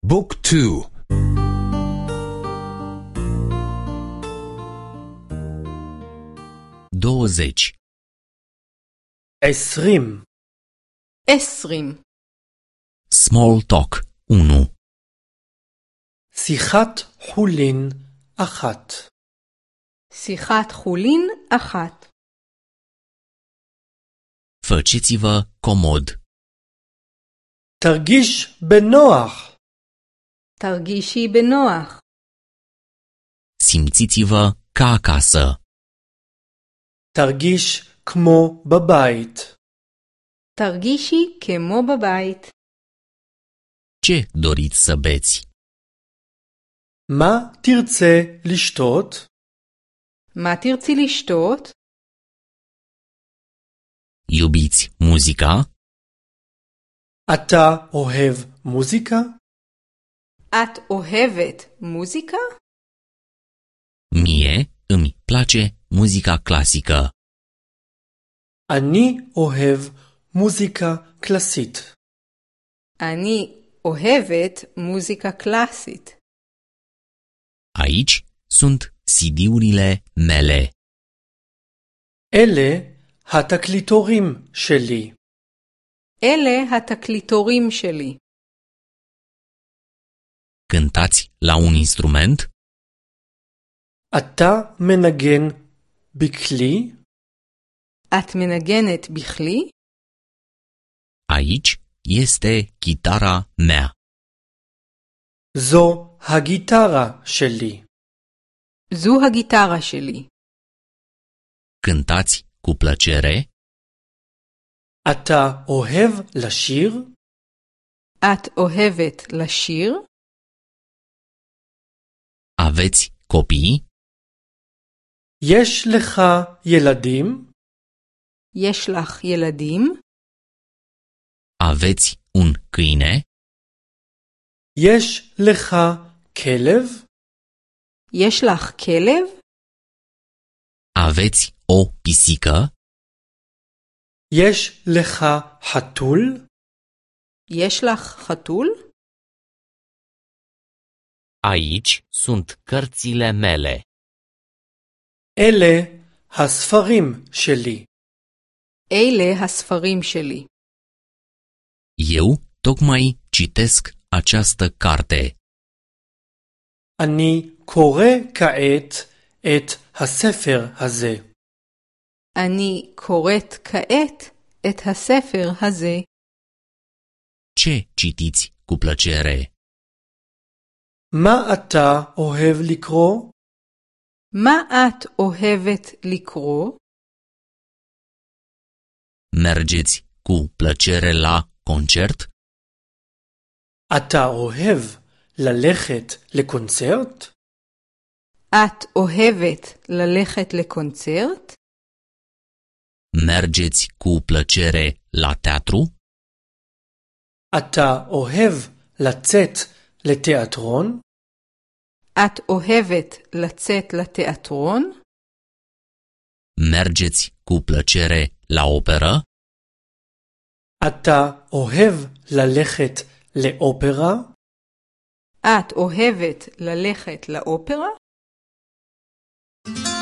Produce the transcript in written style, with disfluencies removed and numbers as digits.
بوك 2 20 20 Small talk 1 שיחת חולין 1 שיחת חולין 1 Faceți-vă comod. תרגיש בנוח תרגישי בנוח. Simțiți-vă ca acasă. תרגיש כמו בבית תרגישי כמו בבית. Ce doriți să beți? מה תרצה לשתות? מה תרצי לשתות? Iubiți muzica? אתה אוהב מוזיקה? את אוהבת מוזיקה? Mie îmi place muzica clasică. אני אוהב מוזיקה קלאסית. אני אוהבת מוזיקה קלאסית. Aici sunt CD-urile mele. אלה התקליטורים שלי. אלה התקליטורים שלי. Cântați la un instrument? אתה מנגן בכלי? את מנגנת בכלי? Aici este chitara mea. זו הגיטרה שלי. זו הגיטרה שלי. Cântați cu plăcere? אתה אוהב לשיר? את אוהבת לשיר? Aveți copii? יש לך ילדים? יש לך ילדים? Aveți un câine? יש לך כלב? יש לך כלב? Aveți o pisică? יש לך חתול? יש לך חתול? Aici sunt cărțile mele. אלה הספרים שלי. אלה הספרים שלי. Eu tocmai citesc această carte. אני קורא כעת את הספר הזה. אני קוראת כעת את הספר הזה. Ce citiți cu plăcere? מה אתה אוהב לקרוא? מה את אוהבת לקרוא? Mergeți cu plăcere la concert? אתה אוהב ללכת לקונצרט? את אוהבת ללכת לקונצרט? Mergeți cu plăcere la teatru? אתה אוהב לצאת לתיאטרון? את אוהבת לצאת לתיאטרון? Mergeți cu plăcere la operă? אתה אוהב ללכת לאופרה? את אוהבת ללכת לאופרה?